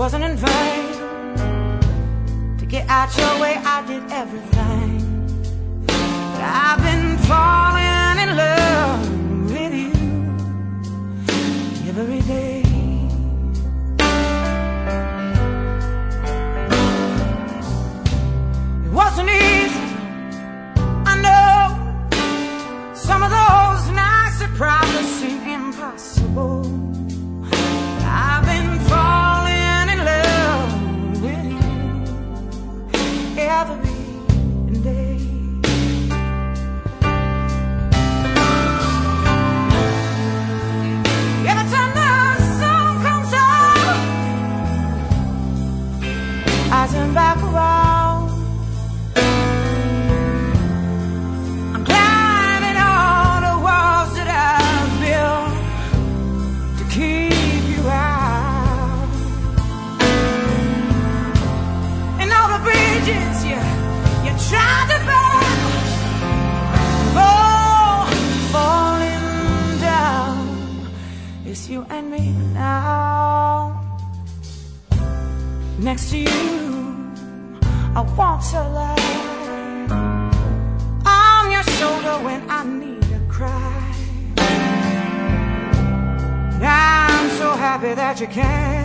wasn't in vain. To get out your way, I did everything. But I've been falling in love with you every day. It wasn't easy, I know. Some of those nights that probably seem impossible. I've been falling in love with you every day. Every time the sun comes out, I turn back around. I'm climbing all the walls that I've built to keep you out, and all the bridges you tried to burn, falling down. It's you and me now. Next to you, I want to lie on your shoulder when I need to cry. I'm so happy that you came.